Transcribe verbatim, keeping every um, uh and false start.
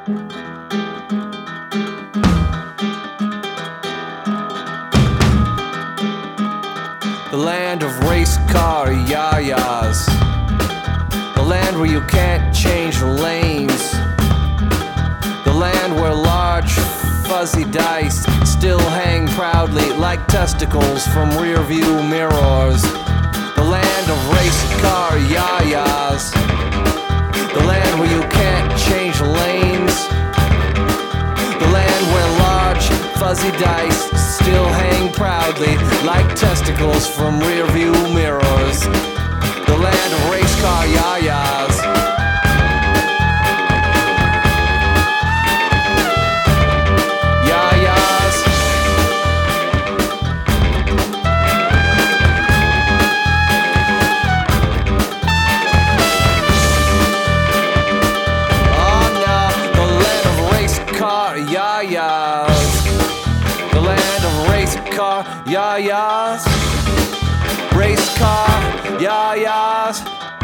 The land of race car yayas, the land where you can't change lanes, the land where large fuzzy dice still hang proudly like testicles from rear view mirrors. The land of race car yayas, the land where you can't change lanes, the land where large fuzzy dice still hang proudly like testicles from rear view mirrors. The land of race car yayas. Yayas. Oh no, the land of race car yayas. The land of race car yayas. Race car yayas.